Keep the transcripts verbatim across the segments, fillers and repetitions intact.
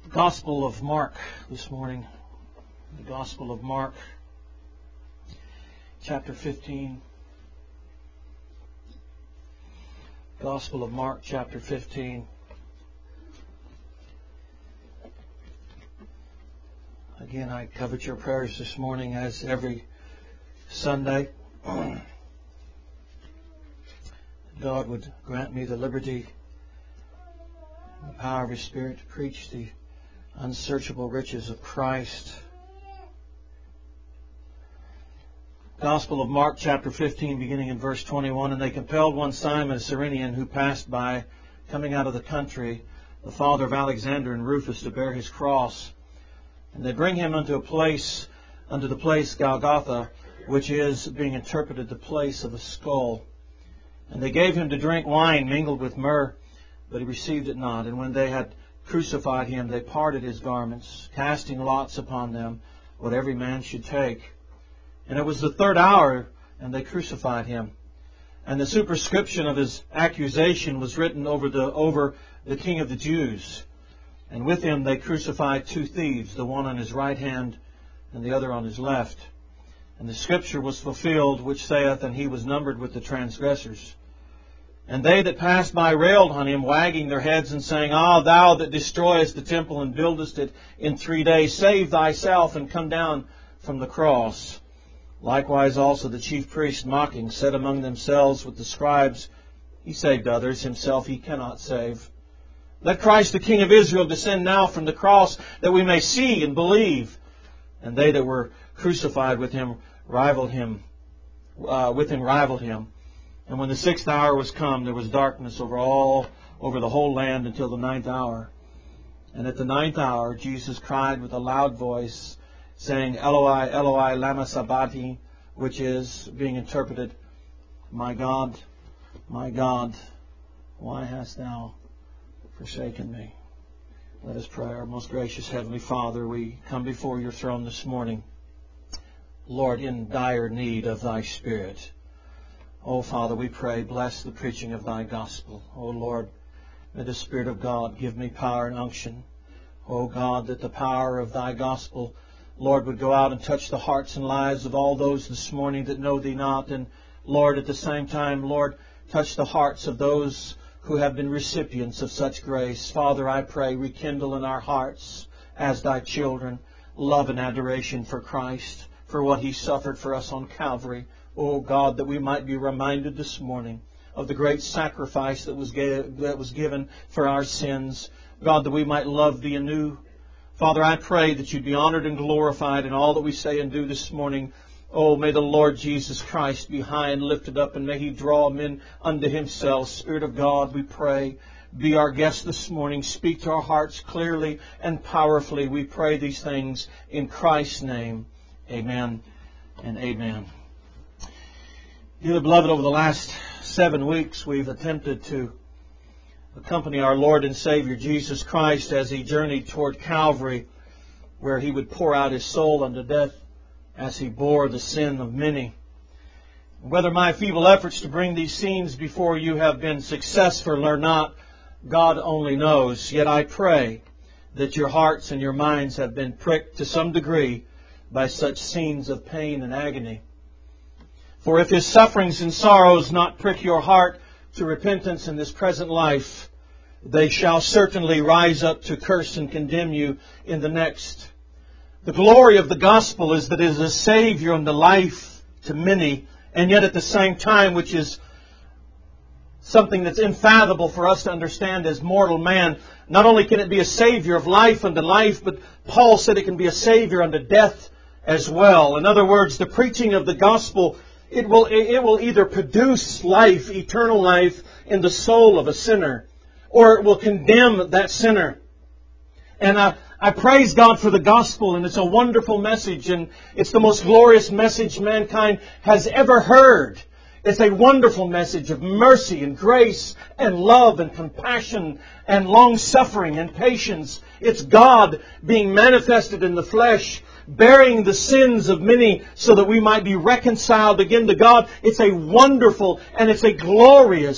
Gospel of Mark this morning. The Gospel of Mark, chapter fifteen. Gospel of Mark, chapter fifteen. Again, I covet your prayers this morning as every Sunday. God would grant me the liberty and the power of His Spirit to preach the unsearchable riches of Christ. Gospel of Mark, chapter fifteen, beginning in verse twenty-one. And they compelled one Simon, a Cyrenian, who passed by, coming out of the country, the father of Alexander and Rufus, to bear his cross. And they bring him unto a place, unto the place Golgotha, which is, being interpreted, the place of a skull. And they gave him to drink wine mingled with myrrh, but he received it not. And when they had crucified him, they parted his garments, casting lots upon them, what every man should take. And it was the third hour, and they crucified him. And the superscription of his accusation was written over the over the King of the Jews. And with him they crucified two thieves, the one on his right hand and the other on his left. And the scripture was fulfilled, which saith, And he was numbered with the transgressors. And they that passed by railed on him, wagging their heads and saying, Ah, thou that destroyest the temple and buildest it in three days, save thyself and come down from the cross. Likewise also the chief priests, mocking, said among themselves with the scribes, He saved others, himself he cannot save. Let Christ the King of Israel descend now from the cross, that we may see and believe. And they that were crucified with him rivaled him, uh, with him rivaled him. And when the sixth hour was come, there was darkness over all, over the whole land until the ninth hour. And at the ninth hour, Jesus cried with a loud voice, saying, Eloi, Eloi, lama sabachthani, which is, being interpreted, My God, my God, why hast thou forsaken me? Let us pray. Our most gracious Heavenly Father, we come before your throne this morning, Lord, in dire need of thy Spirit. Oh, Father, we pray, bless the preaching of thy gospel. Oh, Lord, may the Spirit of God give me power and unction. Oh, God, that the power of thy gospel, Lord, would go out and touch the hearts and lives of all those this morning that know thee not. And, Lord, at the same time, Lord, touch the hearts of those who have been recipients of such grace. Father, I pray, rekindle in our hearts, as thy children, love and adoration for Christ, for what he suffered for us on Calvary. Oh, God, that we might be reminded this morning of the great sacrifice that was, gave, that was given for our sins. God, that we might love thee anew. Father, I pray that you'd be honored and glorified in all that we say and do this morning. Oh, may the Lord Jesus Christ be high and lifted up, and may he draw men unto himself. Spirit of God, we pray, be our guest this morning. Speak to our hearts clearly and powerfully. We pray these things in Christ's name. Amen and amen. Dear beloved, over the last seven weeks, we've attempted to accompany our Lord and Savior Jesus Christ as he journeyed toward Calvary, where he would pour out his soul unto death as he bore the sin of many. Whether my feeble efforts to bring these scenes before you have been successful or not, God only knows. Yet I pray that your hearts and your minds have been pricked to some degree by such scenes of pain and agony. For if his sufferings and sorrows not prick your heart to repentance in this present life, they shall certainly rise up to curse and condemn you in the next. The glory of the gospel is that it is a Savior and the life to many, and yet at the same time, which is something that's unfathomable for us to understand as mortal man, not only can it be a Savior of life unto life, but Paul said it can be a Savior unto death as well. In other words, the preaching of the gospel, It will, it will either produce life, eternal life, in the soul of a sinner, or it will condemn that sinner. And I, I praise God for the gospel, and it's a wonderful message, and it's the most glorious message mankind has ever heard. It's a wonderful message of mercy and grace and love and compassion and long-suffering and patience. It's God being manifested in the flesh, bearing the sins of many so that we might be reconciled again to God. It's a wonderful and it's a glorious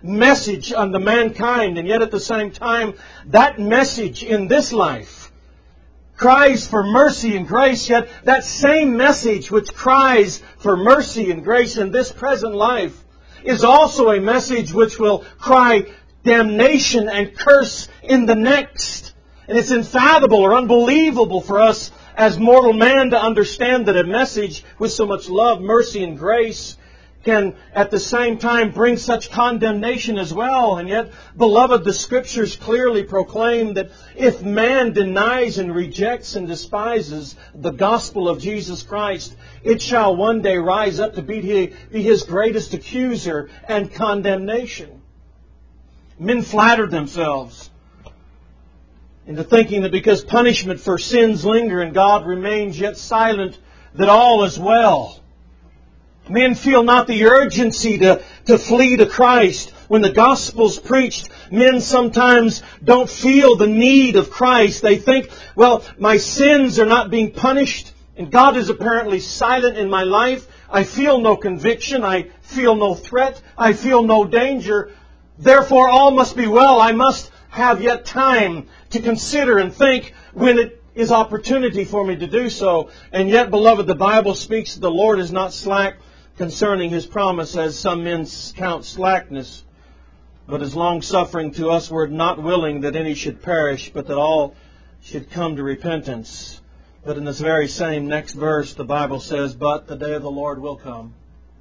message unto mankind, and yet at the same time, that message in this life cries for mercy and grace, yet that same message which cries for mercy and grace in this present life is also a message which will cry damnation and curse in the next. And it's unfathomable or unbelievable for us as mortal man to understand that a message with so much love, mercy, and grace can at the same time bring such condemnation as well. And yet, beloved, the Scriptures clearly proclaim that if man denies and rejects and despises the gospel of Jesus Christ, it shall one day rise up to be his greatest accuser and condemnation. Men flattered themselves into thinking that because punishment for sins linger and God remains yet silent, that all is well. Men feel not the urgency to, to flee to Christ. When the gospel's preached, men sometimes don't feel the need of Christ. They think, well, my sins are not being punished, and God is apparently silent in my life. I feel no conviction. I feel no threat. I feel no danger. Therefore, all must be well. I must have yet time to consider and think when it is opportunity for me to do so. And yet, beloved, the Bible speaks that the Lord is not slack concerning His promise, as some men count slackness, but is long-suffering to usward, not willing that any should perish, but that all should come to repentance. But in this very same next verse, the Bible says, but the day of the Lord will come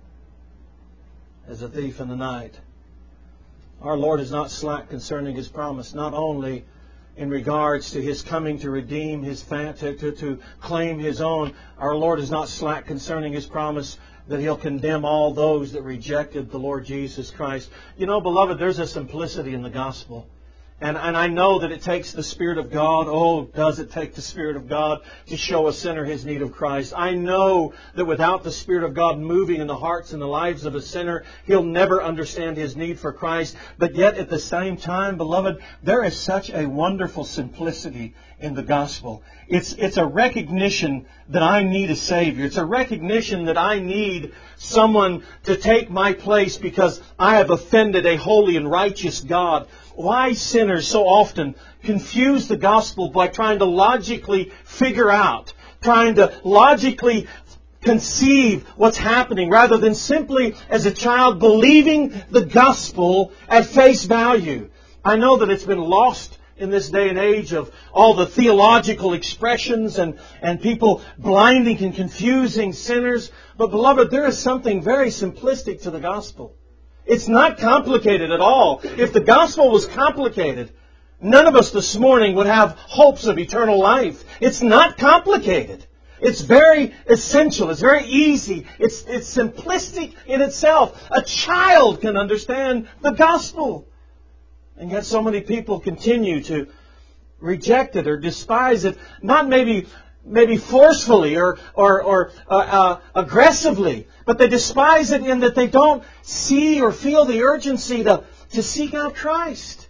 as a thief in the night. Our Lord is not slack concerning His promise, not only in regards to His coming to redeem His fan, to, to, to claim His own. Our Lord is not slack concerning His promise that He'll condemn all those that rejected the Lord Jesus Christ. You know, beloved, there's a simplicity in the gospel. And, and I know that it takes the Spirit of God. Oh, does it take the Spirit of God to show a sinner his need of Christ? I know that without the Spirit of God moving in the hearts and the lives of a sinner, he'll never understand his need for Christ. But yet at the same time, beloved, there is such a wonderful simplicity in the gospel. It's, it's a recognition that I need a Savior. It's a recognition that I need someone to take my place because I have offended a holy and righteous God. Why sinners so often confuse the gospel by trying to logically figure out, trying to logically conceive what's happening, rather than simply as a child believing the gospel at face value. I know that it's been lost in this day and age of all the theological expressions and, and people blinding and confusing sinners. But beloved, there is something very simplistic to the gospel. It's not complicated at all. If the gospel was complicated, none of us this morning would have hopes of eternal life. It's not complicated. It's very essential. It's very easy. It's, it's simplistic in itself. A child can understand the gospel. And yet so many people continue to reject it or despise it, not maybe maybe forcefully or or, or uh, uh, aggressively, but they despise it in that they don't see or feel the urgency to, to seek out Christ.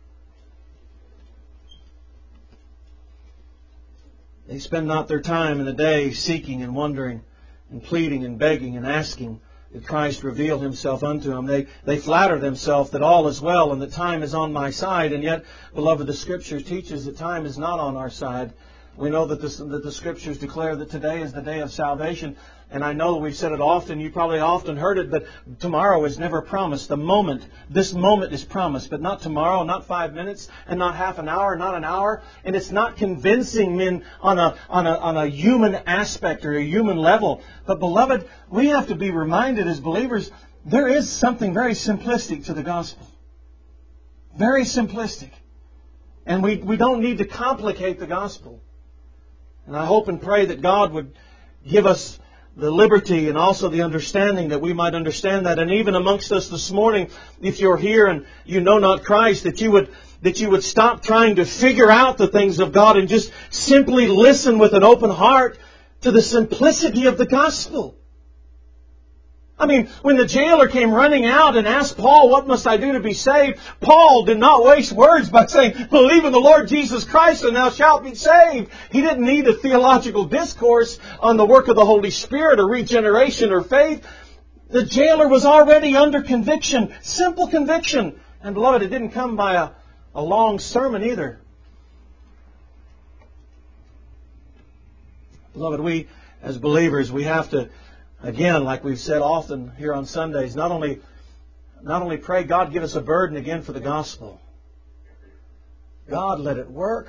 They spend not their time in the day seeking and wondering and pleading and begging and asking that Christ reveal Himself unto them. They, they flatter themselves that all is well and that time is on my side. And yet, beloved, the Scripture teaches that time is not on our side. We know that, this, that the Scriptures declare that today is the day of salvation. And I know that we've said it often. You probably often heard it, but tomorrow is never promised. The moment, this moment is promised, but not tomorrow, not five minutes, and not half an hour, not an hour. And it's not convincing men on a, on a, on a human aspect or a human level. But beloved, we have to be reminded as believers, there is something very simplistic to the gospel. Very simplistic. And we, we don't need to complicate the gospel. And I hope and pray that God would give us the liberty and also the understanding that we might understand that. And even amongst us this morning, if you're here and you know not Christ, that you would that you would stop trying to figure out the things of God and just simply listen with an open heart to the simplicity of the gospel. I mean, when the jailer came running out and asked Paul, what must I do to be saved? Paul did not waste words by saying, believe in the Lord Jesus Christ and thou shalt be saved. He didn't need a theological discourse on the work of the Holy Spirit or regeneration or faith. The jailer was already under conviction, simple conviction. And beloved, it didn't come by a, a long sermon either. Beloved, we as believers, we have to, again, like we've said often here on Sundays, not only, not only pray, God, give us a burden again for the gospel. God, let it work.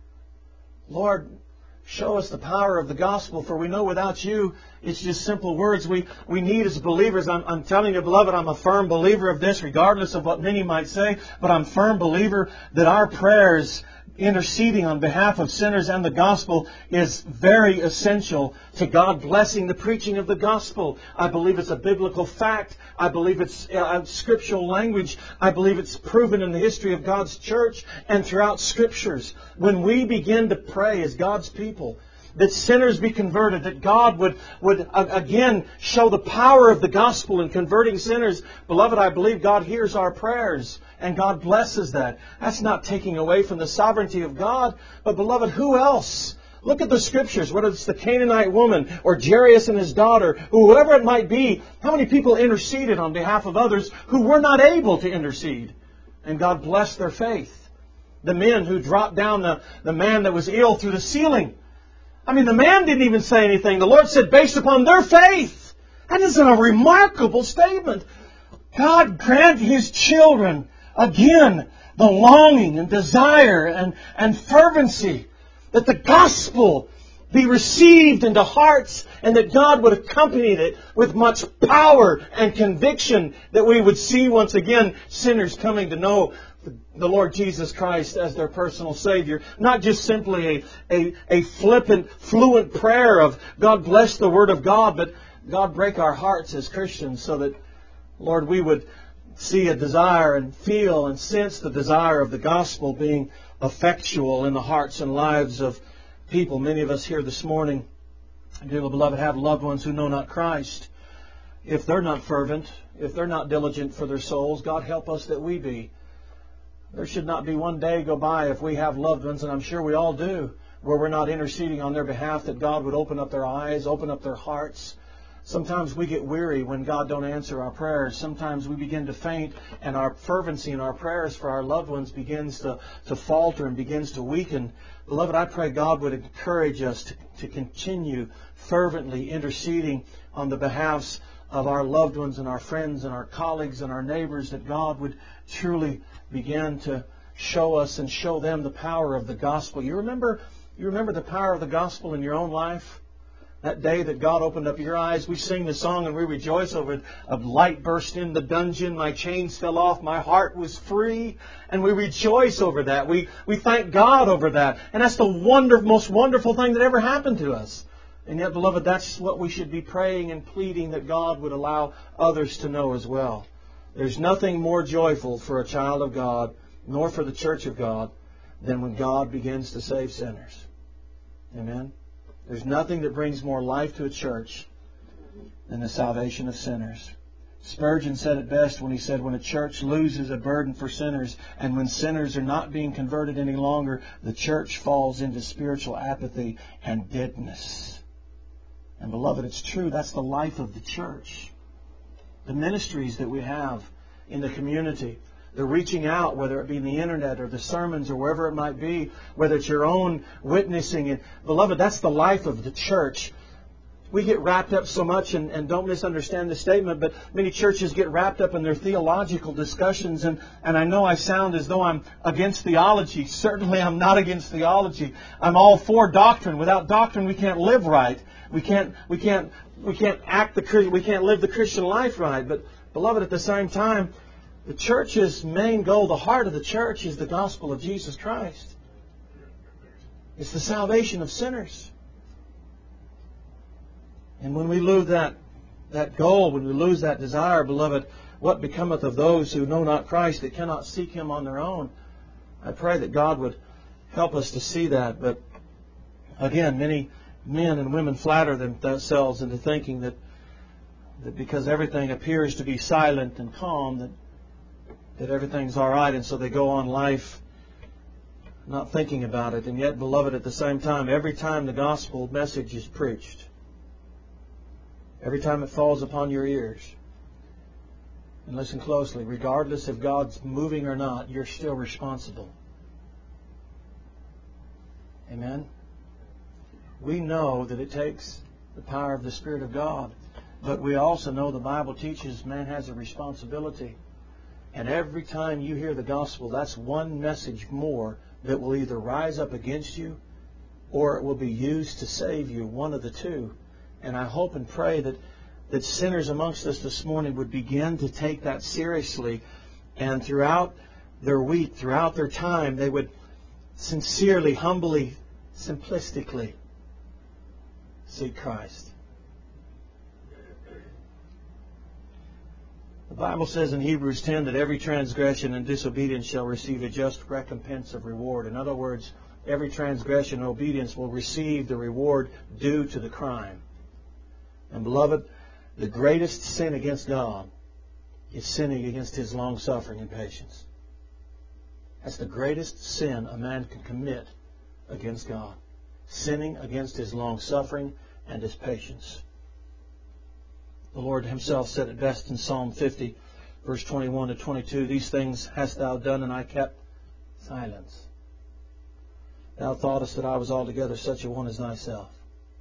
Lord, show us the power of the gospel, for we know without you, it's just simple words we, we need as believers. I'm, I'm telling you, beloved, I'm a firm believer of this, regardless of what many might say, but I'm a firm believer that our prayers interceding on behalf of sinners and the gospel is very essential to God blessing the preaching of the gospel. I believe it's a biblical fact. I believe it's uh, scriptural language. I believe it's proven in the history of God's church and throughout scriptures. When we begin to pray as God's people, that sinners be converted, that God would, would uh, again show the power of the gospel in converting sinners. Beloved, I believe God hears our prayers and God blesses that. That's not taking away from the sovereignty of God. But beloved, who else? Look at the scriptures, whether it's the Canaanite woman or Jairus and his daughter, or whoever it might be. How many people interceded on behalf of others who were not able to intercede? And God blessed their faith. The men who dropped down the, the man that was ill through the ceiling. I mean, the man didn't even say anything. The Lord said, based upon their faith. That isn't a remarkable statement. God grant His children, again, the longing and desire and, and fervency that the gospel be received into hearts and that God would accompany it with much power and conviction, that we would see once again sinners coming to know the Lord Jesus Christ as their personal Savior. Not just simply a, a, a flippant, fluent prayer of God bless the Word of God, but God break our hearts as Christians so that, Lord, we would see a desire and feel and sense the desire of the gospel being effectual in the hearts and lives of people. Many of us here this morning, dear beloved, have loved ones who know not Christ. If they're not fervent, if they're not diligent for their souls, God help us that we be. There should not be one day go by if we have loved ones, and I'm sure we all do, where we're not interceding on their behalf, that God would open up their eyes, open up their hearts. Sometimes we get weary when God don't answer our prayers. Sometimes we begin to faint, and our fervency in our prayers for our loved ones begins to, to falter and begins to weaken. Beloved, I pray God would encourage us to, to continue fervently interceding on the behalfs of our loved ones and our friends and our colleagues and our neighbors, that God would truly begin to show us and show them the power of the gospel. You remember, you remember the power of the gospel in your own life? That day that God opened up your eyes, we sing the song and we rejoice over it. A light burst in the dungeon, my chains fell off, my heart was free. And we rejoice over that. We, we thank God over that. And that's the wonder, most wonderful thing that ever happened to us. And yet, beloved, that's what we should be praying and pleading, that God would allow others to know as well. There's nothing more joyful for a child of God, nor for the church of God, than when God begins to save sinners. Amen? There's nothing that brings more life to a church than the salvation of sinners. Spurgeon said it best when he said, when a church loses a burden for sinners, and when sinners are not being converted any longer, the church falls into spiritual apathy and deadness. And beloved, it's true. That's the life of the church. The ministries that we have in the community, the reaching out, whether it be in the internet or the sermons or wherever it might be, whether it's your own witnessing. And beloved, that's the life of the church. We get wrapped up so much, and, and don't misunderstand the statement, but many churches get wrapped up in their theological discussions. And, and I know I sound as though I'm against theology. Certainly I'm not against theology. I'm all for doctrine. Without doctrine, we can't live right. We can't, we can't, we can't act the, we can't live the Christian life right. But beloved, at the same time, the church's main goal, the heart of the church, is the gospel of Jesus Christ. It's the salvation of sinners. And when we lose that, that goal, when we lose that desire, beloved, what becometh of those who know not Christ, that cannot seek Him on their own? I pray that God would help us to see that. But again, many men and women flatter themselves into thinking that, that because everything appears to be silent and calm, that, that everything's all right, and so they go on life not thinking about it. And yet, beloved, at the same time, every time the gospel message is preached, every time it falls upon your ears, And listen closely, regardless if God's moving or not, you're still responsible. Amen? We know that it takes the power of the Spirit of God, but we also know the Bible teaches man has a responsibility. And every time you hear the gospel, that's one message more that will either rise up against you or it will be used to save you, one of the two. And I hope and pray that, that sinners amongst us this morning would begin to take that seriously, and throughout their week, throughout their time, they would sincerely, humbly, simplistically seek Christ. The Bible says in Hebrews ten that every transgression and disobedience shall receive a just recompense of reward. In other words, every transgression and obedience will receive the reward due to the crime. And beloved, the greatest sin against God is sinning against His long-suffering and patience. That's the greatest sin a man can commit against God. Sinning against His long-suffering and His patience. The Lord Himself said it best in Psalm fifty, verse twenty-one to twenty-two. These things hast thou done, and I kept silence. Thou thoughtest that I was altogether such a one as thyself.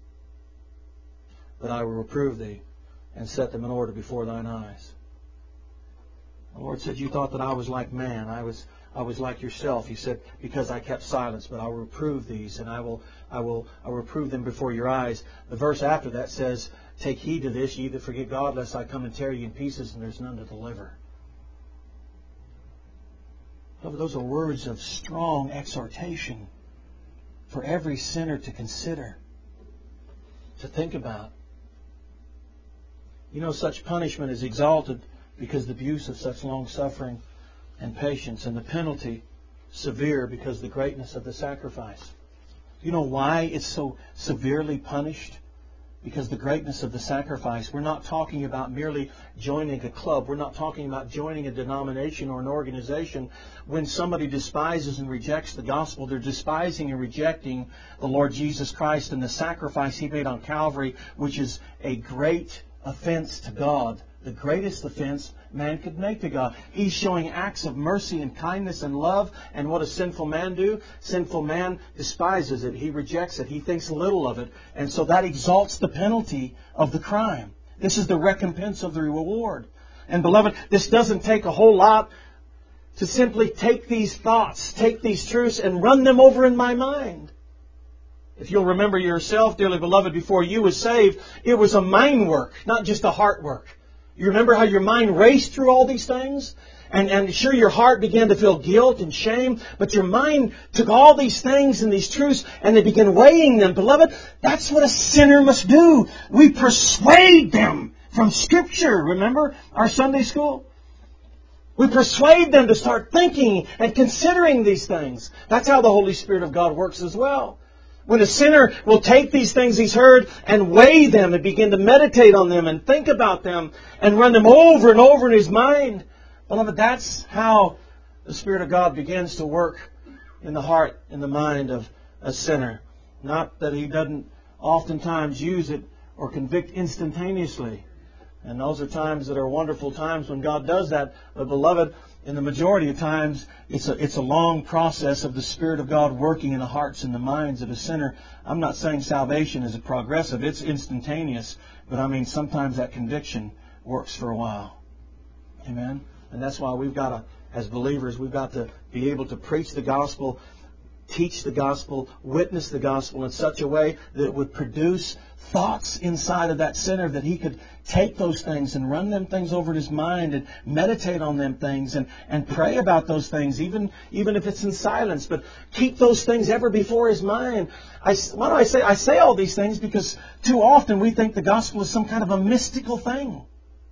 But I will reprove thee, and set them in order before thine eyes. The Lord said, you thought that I was like man. I was I was like yourself. He said, because I kept silence, but I will reprove these, and I will I will I will reprove them before your eyes. The verse after that says, take heed to this, ye that forget God, lest I come and tear you in pieces, and there's none to deliver. Those are words of strong exhortation for every sinner to consider, to think about. You know, such punishment is exalted because of the abuse of such long-suffering and patience, and the penalty severe because of the greatness of the sacrifice. You know why it's so severely punished? Because the greatness of the sacrifice. We're not talking about merely joining a club. We're not talking about joining a denomination or an organization. When somebody despises and rejects the gospel, they're despising and rejecting the Lord Jesus Christ and the sacrifice He made on Calvary, which is a great offense to God. The greatest offense man could make to God. He's showing acts of mercy and kindness and love. And what does sinful man do? Sinful man despises it. He rejects it. He thinks little of it. And so that exalts the penalty of the crime. This is the recompense of the reward. And beloved, this doesn't take a whole lot to simply take these thoughts, take these truths, and run them over in my mind. If you'll remember yourself, dearly beloved, before you was saved, it was a mind work, not just a heart work. You remember how your mind raced through all these things? And, and sure, your heart began to feel guilt and shame, but your mind took all these things and these truths and they began weighing them. Beloved, that's what a sinner must do. We persuade them from Scripture. Remember our Sunday school? We persuade them to start thinking and considering these things. That's how the Holy Spirit of God works as well. When a sinner will take these things he's heard and weigh them and begin to meditate on them and think about them and run them over and over in his mind, beloved, that's how the Spirit of God begins to work in the heart and the mind of a sinner. Not that He doesn't oftentimes use it or convict instantaneously. And those are times that are wonderful times when God does that. But beloved, in the majority of times, it's a, it's a long process of the Spirit of God working in the hearts and the minds of a sinner. I'm not saying salvation is a progressive. It's instantaneous. But I mean, sometimes that conviction works for a while. Amen? And that's why we've got to, as believers, we've got to be able to preach the gospel, teach the gospel, witness the gospel in such a way that it would produce thoughts inside of that sinner, that he could take those things and run them things over in his mind and meditate on them things and, and pray about those things, even, even if it's in silence. But keep those things ever before his mind. I, why do I say? I say all these things because too often we think the gospel is some kind of a mystical thing.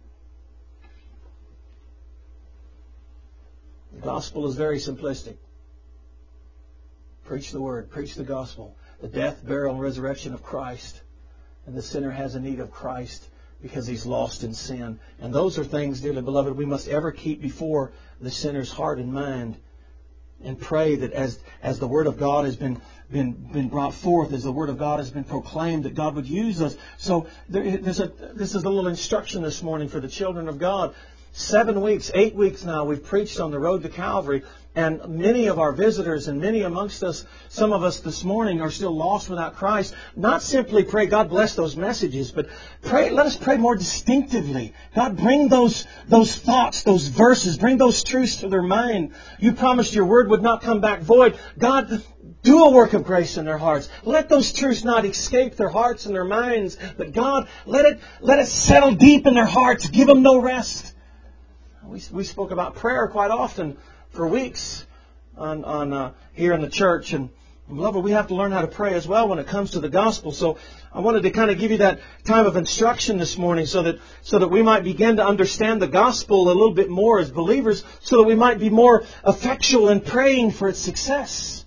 The gospel is very simplistic. Preach the word. Preach the gospel. The death, burial, and resurrection of Christ. And the sinner has a need of Christ because he's lost in sin. And those are things, dearly beloved, we must ever keep before the sinner's heart and mind. And pray that as, as the Word of God has been, been, been brought forth, as the Word of God has been proclaimed, that God would use us. So there, there's a, this is a little instruction this morning for the children of God. seven weeks, eight weeks now, we've preached on the road to Calvary. And many of our visitors and many amongst us, some of us this morning are still lost without Christ. Not simply pray, God bless those messages, but pray. Let us pray more distinctively. God, bring those, those thoughts, those verses, bring those truths to their mind. You promised your word would not come back void. God, do a work of grace in their hearts. Let those truths not escape their hearts and their minds, but God, let it, let it settle deep in their hearts. Give them no rest. We, we spoke about prayer quite often for weeks on, on uh, here in the church. And beloved, we have to learn how to pray as well when it comes to the gospel. So I wanted to kind of give you that time of instruction this morning so that so that we might begin to understand the gospel a little bit more as believers, so that we might be more effectual in praying for its success.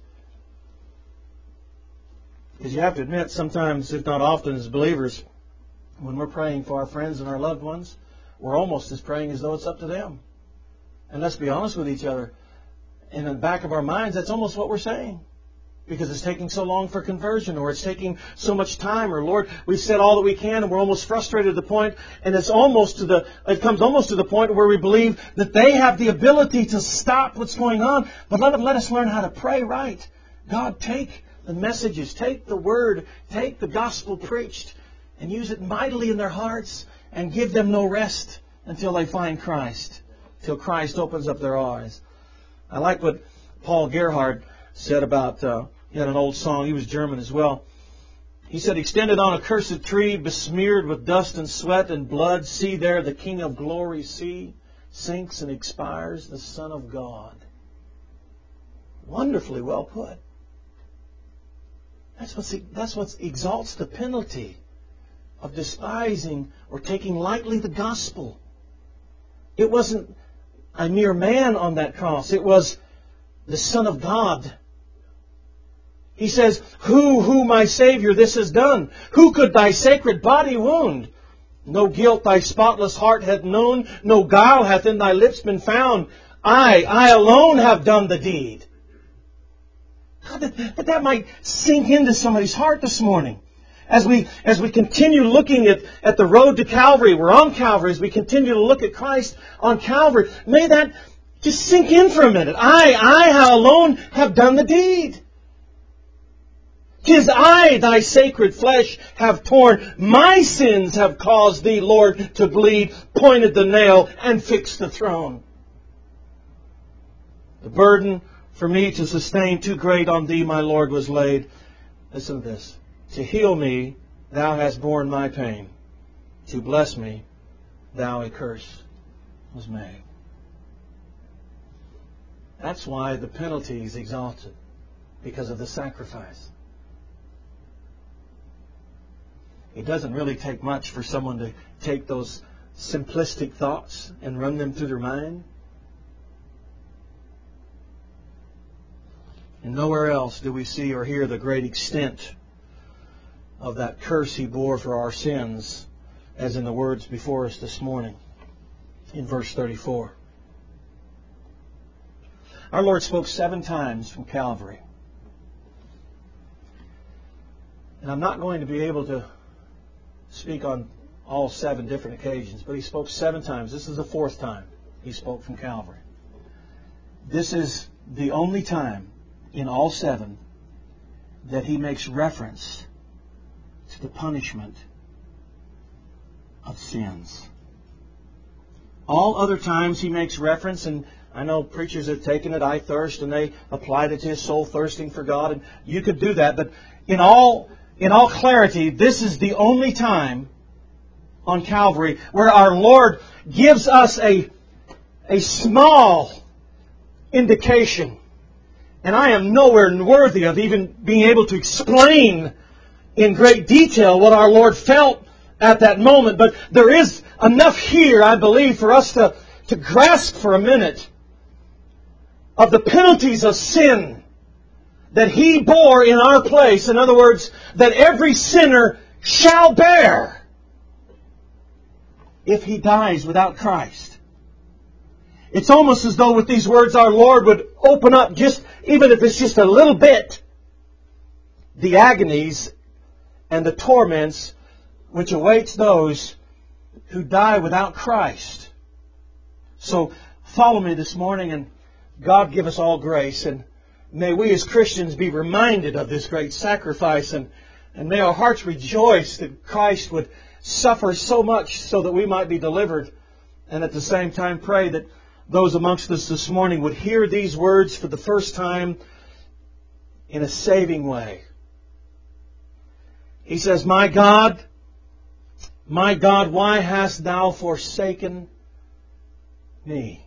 Because you have to admit, sometimes, if not often, as believers, when we're praying for our friends and our loved ones, we're almost as praying as though it's up to them. And let's be honest with each other. In the back of our minds, that's almost what we're saying. Because it's taking so long for conversion, or it's taking so much time, or Lord, we've said all that we can and we're almost frustrated to the point, and it's almost to the, it comes almost to the point where we believe that they have the ability to stop what's going on. But let, let us learn how to pray right. God, take the messages, take the word, take the gospel preached, and use it mightily in their hearts, and give them no rest until they find Christ. Till Christ opens up their eyes. I like what Paul Gerhardt said about, uh, he had an old song, he was German as well. He said, extended on a cursed tree, besmeared with dust and sweat and blood, see there the King of glory, see, sinks and expires, the Son of God. Wonderfully well put. That's what that's what exalts the penalty of despising or taking lightly the gospel. It wasn't a mere man on that cross. It was the Son of God. He says, Who, who, my Savior, this has done? Who could thy sacred body wound? No guilt thy spotless heart hath known. No guile hath in thy lips been found. I, I alone have done the deed. God, that, that, that might sink into somebody's heart this morning. As we as we continue looking at, at the road to Calvary, we're on Calvary, as we continue to look at Christ on Calvary, may that just sink in for a minute. I, I alone have done the deed. 'Tis I, thy sacred flesh, have torn. My sins have caused thee, Lord, to bleed, pointed the nail, and fixed the throne. The burden for me to sustain too great on thee, my Lord, was laid. Listen to this. To heal me, thou hast borne my pain. To bless me, thou a curse was made. That's why the penalty is exalted, because of the sacrifice. It doesn't really take much for someone to take those simplistic thoughts and run them through their mind. And nowhere else do we see or hear the great extent of that curse He bore for our sins, as in the words before us this morning in verse thirty-four. Our Lord spoke seven times from Calvary. And I'm not going to be able to speak on all seven different occasions, but He spoke seven times. This is the fourth time He spoke from Calvary. This is the only time in all seven that He makes reference to the punishment of sins. All other times He makes reference, and I know preachers have taken it, I thirst, and they applied it to His soul thirsting for God, and you could do that, but in all in all clarity, this is the only time on Calvary where our Lord gives us a, a small indication. And I am nowhere worthy of even being able to explain in great detail what our Lord felt at that moment. But there is enough here, I believe, for us to, to grasp for a minute of the penalties of sin that He bore in our place. In other words, that every sinner shall bear if he dies without Christ. It's almost as though with these words our Lord would open up, just even if it's just a little bit, the agonies and the torments which awaits those who die without Christ. So follow me this morning, and God give us all grace, and may we as Christians be reminded of this great sacrifice, and, and may our hearts rejoice that Christ would suffer so much so that we might be delivered, and at the same time pray that those amongst us this morning would hear these words for the first time in a saving way. He says, My God, my God, why hast thou forsaken me?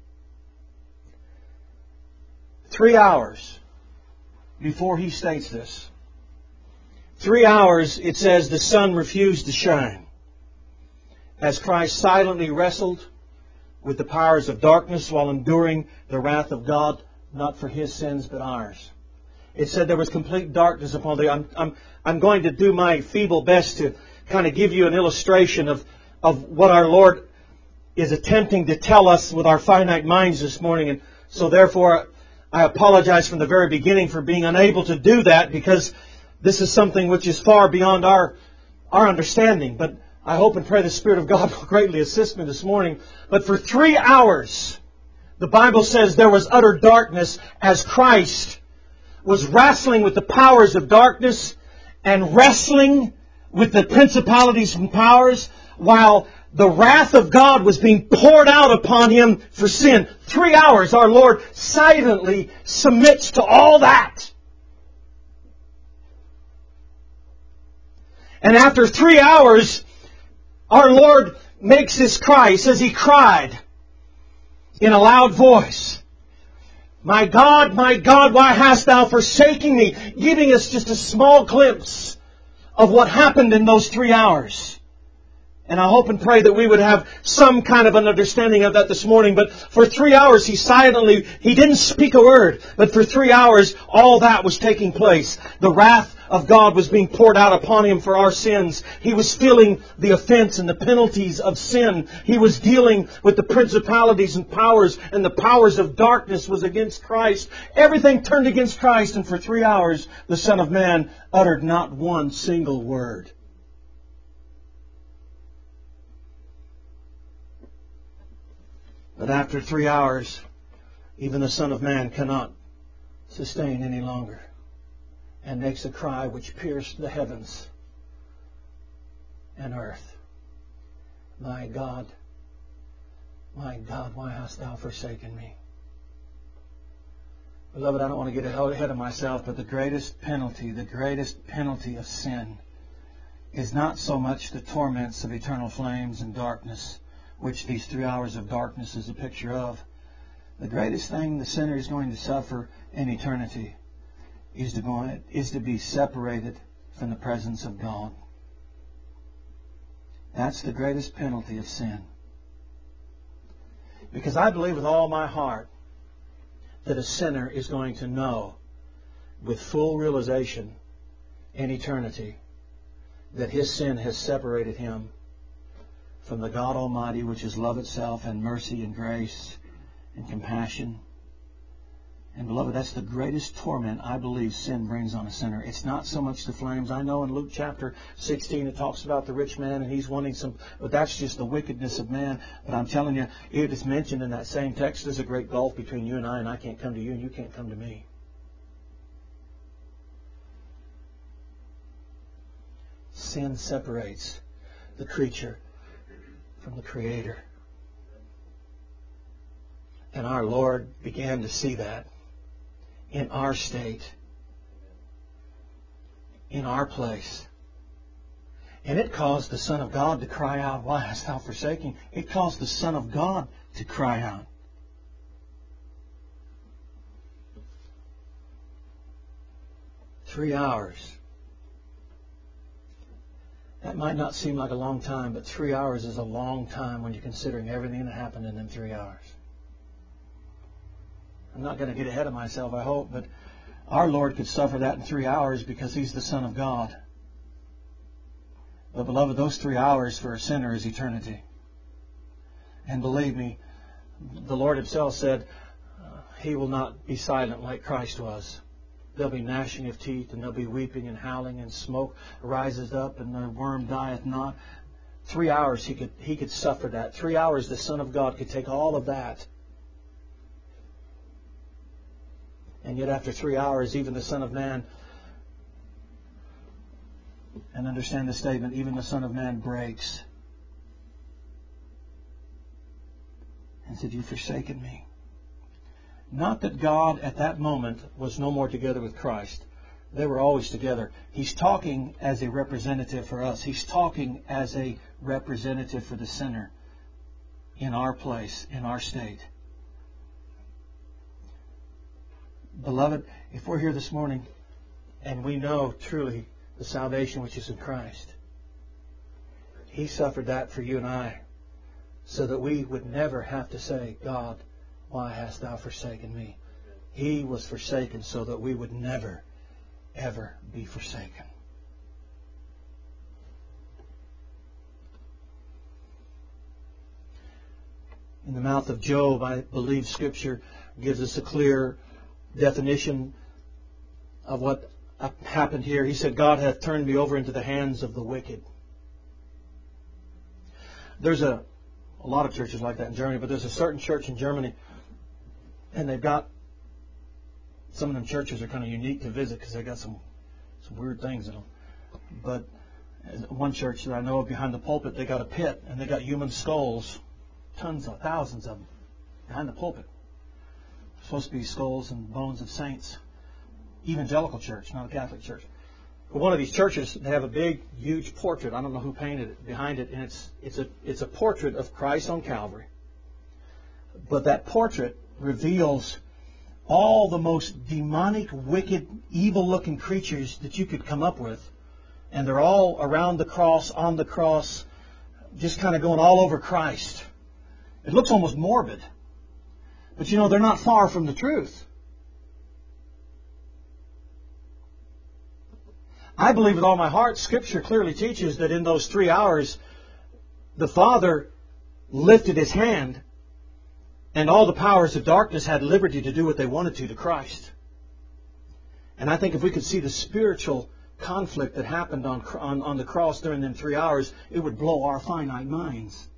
Three hours before he states this. Three hours, it says, the sun refused to shine as Christ silently wrestled with the powers of darkness while enduring the wrath of God, not for His sins but ours. It said there was complete darkness upon the... I'm, I'm, I'm going to do my feeble best to kind of give you an illustration of, of what our Lord is attempting to tell us with our finite minds this morning. And so therefore, I apologize from the very beginning for being unable to do that, because this is something which is far beyond our, our understanding. But I hope and pray the Spirit of God will greatly assist me this morning. But for three hours, the Bible says there was utter darkness as Christ was wrestling with the powers of darkness and wrestling with the principalities and powers while the wrath of God was being poured out upon Him for sin. Three hours our Lord silently submits to all that. And after three hours, our Lord makes His cry. He says He cried in a loud voice, My God, my God, why hast thou forsaken me? Giving us just a small glimpse of what happened in those three hours. And I hope and pray that we would have some kind of an understanding of that this morning. But for three hours, He silently, He didn't speak a word. But for three hours, all that was taking place. The wrath of God was being poured out upon Him for our sins. He was feeling the offense and the penalties of sin. He was dealing with the principalities and powers, and the powers of darkness was against Christ. Everything turned against Christ, and for three hours the Son of Man uttered not one single word. But after three hours, even the Son of Man cannot sustain any longer, and makes a cry which pierced the heavens and earth. My God, my God, why hast thou forsaken me? Beloved, I don't want to get ahead of myself, but the greatest penalty, the greatest penalty of sin is not so much the torments of eternal flames and darkness, which these three hours of darkness is a picture of. The greatest thing the sinner is going to suffer in eternity is to, go, is to be separated from the presence of God. That's the greatest penalty of sin. Because I believe with all my heart that a sinner is going to know with full realization in eternity that his sin has separated him from the God Almighty, which is love itself and mercy and grace and compassion. And beloved, that's the greatest torment I believe sin brings on a sinner. It's not so much the flames. I know in Luke chapter sixteen it talks about the rich man and he's wanting some, but that's just the wickedness of man. But I'm telling you, it is mentioned in that same text, there's a great gulf between you and I, and I can't come to you and you can't come to me. Sin separates the creature from the Creator. And our Lord began to see that in our state, in our place. And it caused the Son of God to cry out, why hast thou forsaken? It caused the Son of God to cry out. Three hours. That might not seem like a long time, but three hours is a long time when you're considering everything that happened in them three hours. I'm not going to get ahead of myself, I hope, but our Lord could suffer that in three hours because He's the Son of God. But beloved, those three hours for a sinner is eternity. And believe me, the Lord Himself said uh, He will not be silent like Christ was. There'll be gnashing of teeth, and there'll be weeping and howling, and smoke rises up, and the worm dieth not. Three hours he could he could suffer that. Three hours the Son of God could take all of that. And yet after three hours, even the Son of Man, and understand the statement, even the Son of Man breaks and said, "You've forsaken me." Not that God at that moment was no more together with Christ. They were always together. He's talking as a representative for us. He's talking as a representative for the sinner in our place, in our state. Beloved, if we're here this morning and we know truly the salvation which is in Christ, He suffered that for you and I so that we would never have to say, "God, why hast thou forsaken me?" He was forsaken so that we would never ever be forsaken. In the mouth of Job, I believe Scripture gives us a clear definition of what happened here. He said, "God hath turned me over into the hands of the wicked." There's a, a lot of churches like that in Germany, but there's a certain church in Germany, and they've got, some of them churches are kind of unique to visit because they've got some, some weird things in them. But one church that I know of, behind the pulpit, they got a pit, and they got human skulls, tons of, thousands of them, behind the pulpit. Supposed to be skulls and bones of saints. Evangelical church, not a Catholic church. But one of these churches, they have a big, huge portrait. I don't know who painted it, behind it, and it's it's a it's a portrait of Christ on Calvary. But that portrait reveals all the most demonic, wicked, evil-looking creatures that you could come up with, and they're all around the cross, on the cross, just kind of going all over Christ. It looks almost morbid. But you know, they're not far from the truth. I believe with all my heart, Scripture clearly teaches that in those three hours, the Father lifted His hand, and all the powers of darkness had liberty to do what they wanted to to Christ. And I think if we could see the spiritual conflict that happened on, on, on the cross during them three hours, it would blow our finite minds.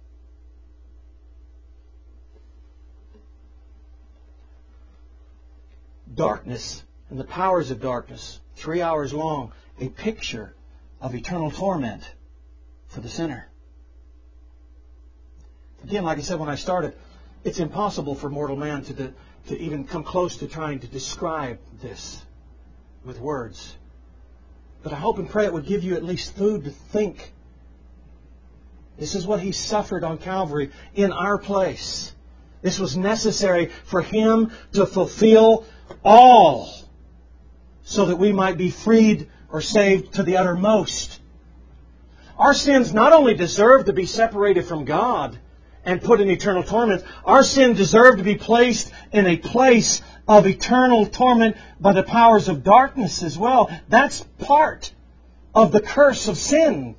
Darkness and the powers of darkness, three hours long, a picture of eternal torment for the sinner. Again, like I said when I started, it's impossible for mortal man to, de, to even come close to trying to describe this with words. But I hope and pray it would give you at least food to think. This is what He suffered on Calvary in our place. This was necessary for Him to fulfill all so that we might be freed or saved to the uttermost. Our sins not only deserve to be separated from God and put in eternal torment, our sin deserved to be placed in a place of eternal torment by the powers of darkness as well. That's part of the curse of sin.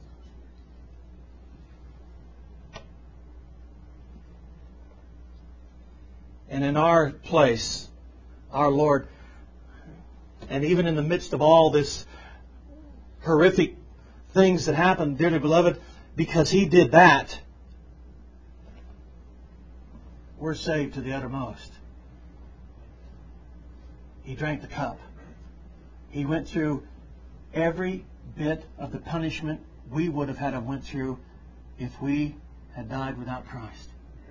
And in our place, our Lord, and even in the midst of all this horrific things that happened, dearly beloved, because He did that, we're saved to the uttermost. He drank the cup. He went through every bit of the punishment we would have had to went through if we had died without Christ.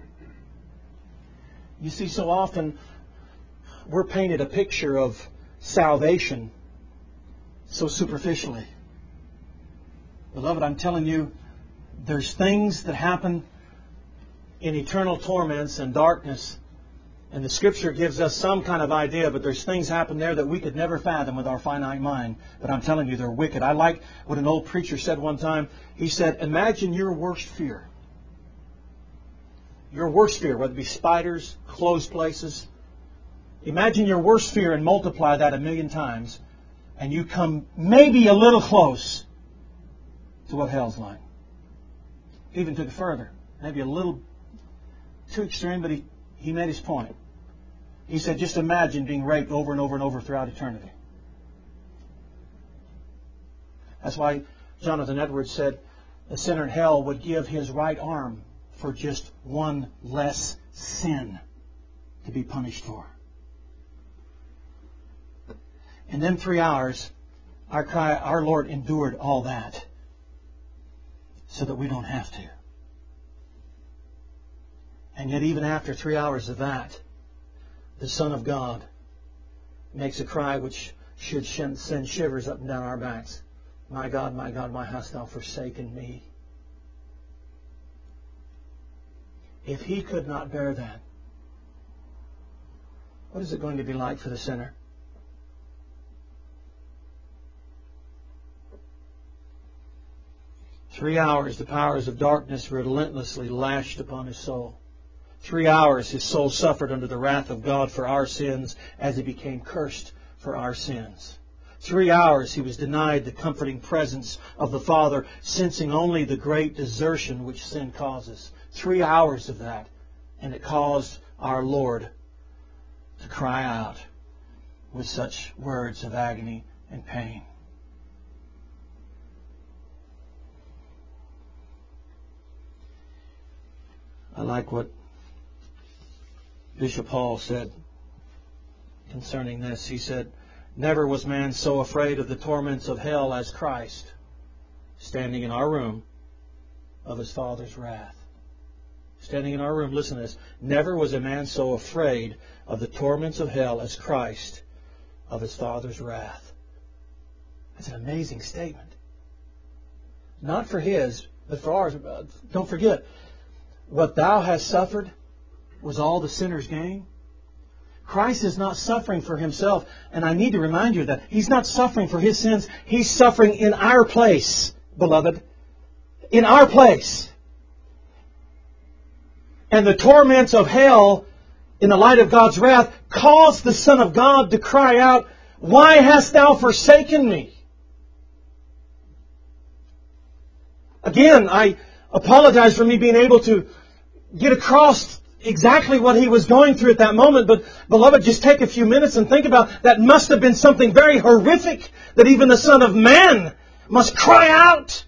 You see, so often we're painted a picture of salvation so superficially. Beloved, I'm telling you, there's things that happen in eternal torments and darkness, and the Scripture gives us some kind of idea, but there's things happen there that we could never fathom with our finite mind. But I'm telling you, they're wicked. I like what an old preacher said one time. He said, imagine your worst fear. Your worst fear, whether it be spiders, closed places. Imagine your worst fear and multiply that a million times, and you come maybe a little close to what hell's like. Even took it further. Maybe a little too extreme, but he, he made his point. He said, just imagine being raped over and over and over throughout eternity. That's why Jonathan Edwards said, a sinner in hell would give his right arm for just one less sin to be punished for. And then three hours, our, cry, our Lord endured all that so that we don't have to. And yet even after three hours of that, the Son of God makes a cry which should send shivers up and down our backs. My God, my God, why hast thou forsaken me? If He could not bear that, what is it going to be like for the sinner? Three hours, the powers of darkness relentlessly lashed upon his soul. Three hours his soul suffered under the wrath of God for our sins as he became cursed for our sins. Three hours he was denied the comforting presence of the Father, sensing only the great desertion which sin causes. Three hours of that, and it caused our Lord to cry out with such words of agony and pain. I like what Bishop Hall said concerning this. He said, "Never was man so afraid of the torments of hell as Christ, standing in our room of His Father's wrath." Standing in our room, listen to this. Never was a man so afraid of the torments of hell as Christ of His Father's wrath. That's an amazing statement. Not for His, but for ours. Don't forget, what thou hast suffered was all the sinner's gain. Christ is not suffering for Himself, and I need to remind you that He's not suffering for His sins. He's suffering in our place, beloved. In our place. And the torments of hell, in the light of God's wrath, caused the Son of God to cry out, "Why hast thou forsaken me?" Again, I apologize for me being able to get across exactly what He was going through at that moment. But, beloved, just take a few minutes and think about that. Must have been something very horrific that even the Son of Man must cry out.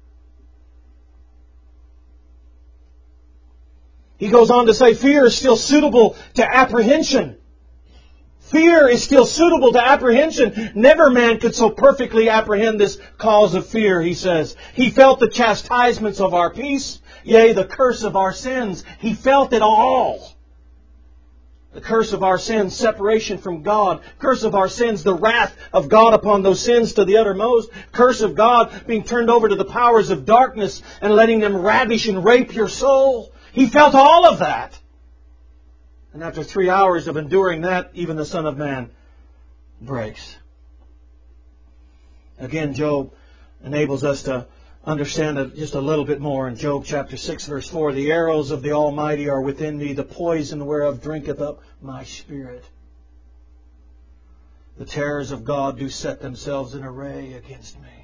He goes on to say, fear is still suitable to apprehension. Fear is still suitable to apprehension. Never man could so perfectly apprehend this cause of fear, he says. He felt the chastisements of our peace, yea, the curse of our sins. He felt it all. The curse of our sins, separation from God. Curse of our sins, the wrath of God upon those sins to the uttermost. Curse of God being turned over to the powers of darkness and letting them ravish and rape your soul. He felt all of that. And after three hours of enduring that, even the Son of Man breaks. Again, Job enables us to understand it just a little bit more in Job chapter six, verse four. The arrows of the Almighty are within me, the poison whereof drinketh up my spirit. The terrors of God do set themselves in array against me.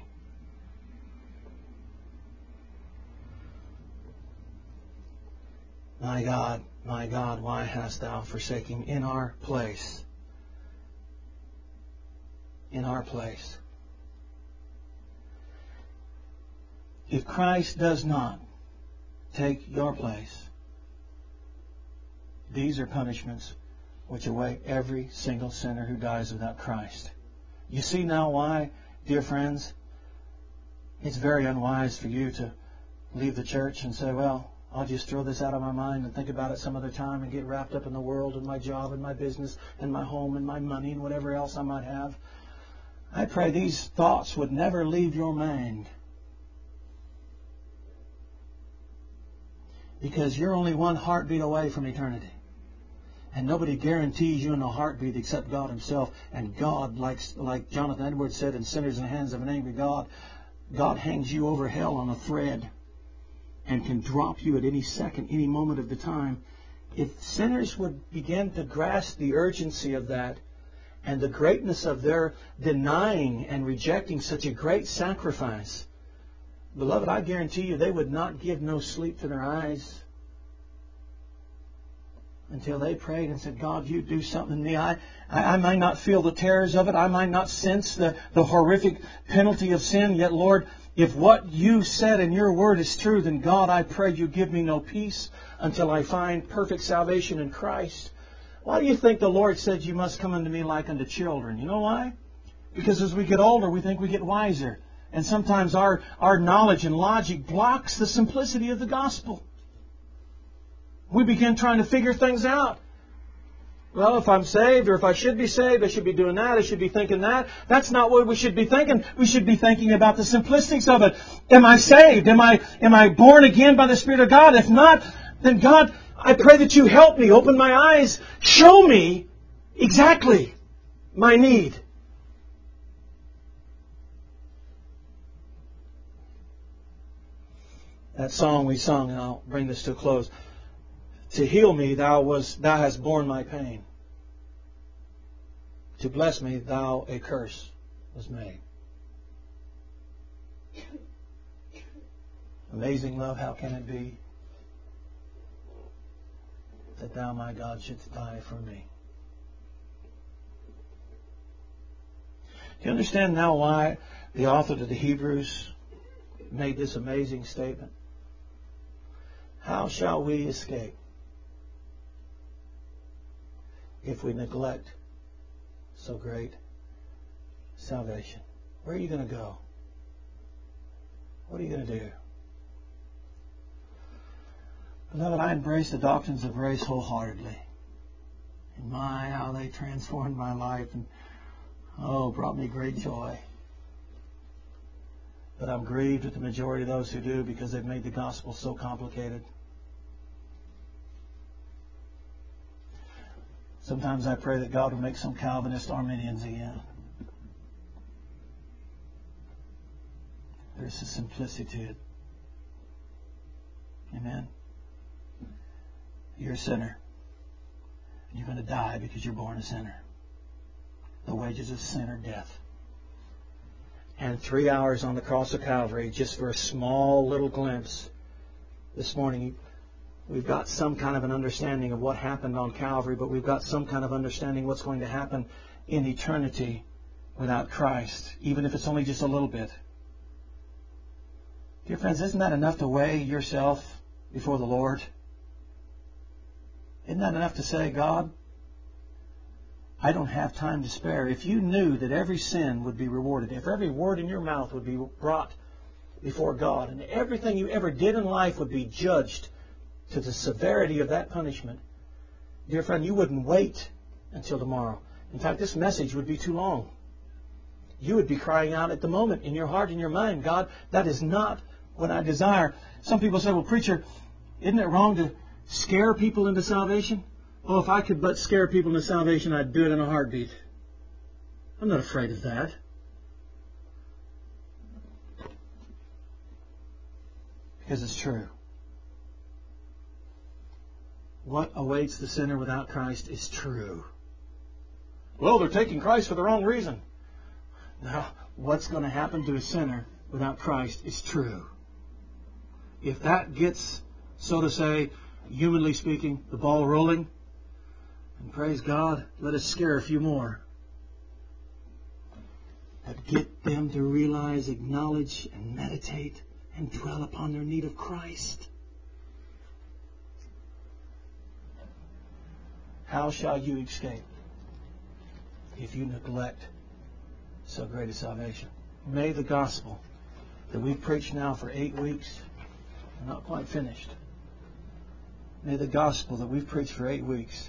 My God, my God, why hast thou forsaken me? In our place. In our place. If Christ does not take your place, these are punishments which await every single sinner who dies without Christ. You see now why, dear friends, it's very unwise for you to leave the church and say, well, I'll just throw this out of my mind and think about it some other time and get wrapped up in the world and my job and my business and my home and my money and whatever else I might have. I pray these thoughts would never leave your mind. Because you're only one heartbeat away from eternity. And nobody guarantees you in a heartbeat except God Himself. And God, like, like Jonathan Edwards said in Sinners in the Hands of an Angry God, God hangs you over hell on a thread and can drop you at any second, any moment of the time. If sinners would begin to grasp the urgency of that and the greatness of their denying and rejecting such a great sacrifice, beloved, I guarantee you they would not give no sleep to their eyes. until they prayed and said, God, you do something in me. I, I, I might not feel the terrors of it. I might not sense the, the horrific penalty of sin. Yet, Lord, if what you said in your word is true, then God, I pray you give me no peace until I find perfect salvation in Christ. Why do you think the Lord said you must come unto me like unto children? You know why? Because as we get older, we think we get wiser. And sometimes our, our knowledge and logic blocks the simplicity of the gospel. We begin trying to figure things out. Well, if I'm saved, or if I should be saved, I should be doing that, I should be thinking that. That's not what we should be thinking. We should be thinking about the simplicities of it. Am I saved? Am I, am I born again by the Spirit of God? If not, then God, I pray that you help me, open my eyes, show me exactly my need. That song we sung, and I'll bring this to a close. To heal me, thou was thou hast borne my pain. To bless me, thou a curse was made. Amazing love, how can it be that thou, my God, shouldst die for me? Do you understand now why the author to the Hebrews made this amazing statement? How shall we escape if we neglect so great salvation? Where are you going to go? What are you going to do? Beloved, I embrace the doctrines of grace wholeheartedly. And my, how they transformed my life and, oh, brought me great joy. But I'm grieved at the majority of those who do because they've made the gospel so complicated. Sometimes I pray that God will make some Calvinist Arminians again. There's a simplicity to it. Amen. You're a sinner. You're going to die because you're born a sinner. The wages of sin are death. And three hours on the cross of Calvary, just for a small little glimpse. This morning, we've got some kind of an understanding of what happened on Calvary, but we've got some kind of understanding what's going to happen in eternity without Christ, even if it's only just a little bit. Dear friends, isn't that enough to weigh yourself before the Lord? Isn't that enough to say, God, I don't have time to spare. If you knew that every sin would be rewarded, if every word in your mouth would be brought before God, and everything you ever did in life would be judged to the severity of that punishment, dear friend, you wouldn't wait until tomorrow. In fact, this message would be too long. You would be crying out at the moment in your heart and your mind, God, that is not what I desire. Some people say, well, preacher, isn't it wrong to scare people into salvation? Oh, if I could but scare people into salvation, I'd do it in a heartbeat. I'm not afraid of that. Because it's true. What awaits the sinner without Christ is true. Well, they're taking Christ for the wrong reason. No, what's going to happen to a sinner without Christ is true. If that gets, so to say, humanly speaking, the ball rolling, and praise God, let us scare a few more. But get them to realize, acknowledge, and meditate, and dwell upon their need of Christ. How shall you escape if you neglect so great a salvation? May the gospel that we've preached now for eight weeks, we're not quite finished. May the gospel that we've preached for eight weeks,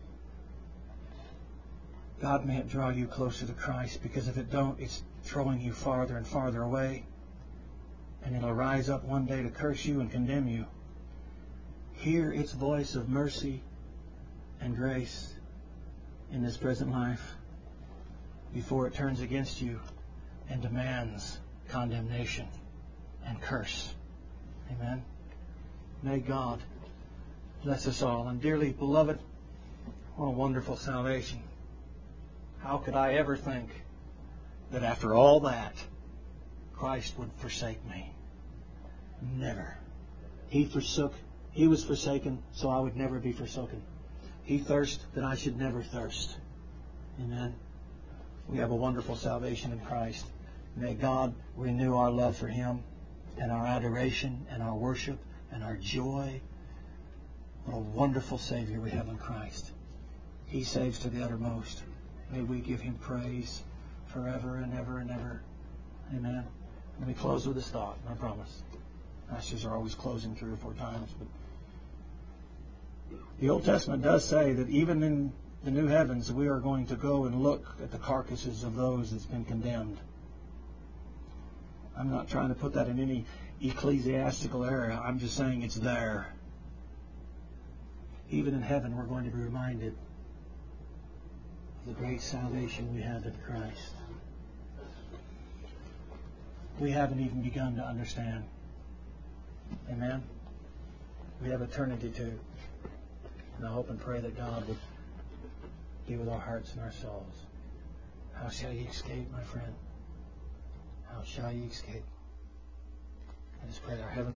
God, may it draw you closer to Christ, because if it don't, it's throwing you farther and farther away. And it'll rise up one day to curse you and condemn you. Hear its voice of mercy and grace in this present life before it turns against you and demands condemnation and curse. Amen. May God bless us all. And dearly beloved, what a wonderful salvation. How could I ever think that after all that, Christ would forsake me? Never. He forsook, He was forsaken, so I would never be forsaken. He thirst that I should never thirst. Amen. We have a wonderful salvation in Christ. May God renew our love for Him and our adoration and our worship and our joy. What a wonderful Savior we have in Christ. He saves to the uttermost. May we give Him praise forever and ever and ever. Amen. Let me close with this thought, I promise. Pastors are always closing three or four times, but the Old Testament does say that even in the new heavens, we are going to go and look at the carcasses of those that's been condemned. I'm not trying to put that in any ecclesiastical area. I'm just saying it's there. Even in heaven, we're going to be reminded of the great salvation we have in Christ. We haven't even begun to understand. Amen? We have eternity too. And I hope and pray that God would be with our hearts and our souls. How shall ye escape, my friend? How shall ye escape? Let us pray. Our Heavenly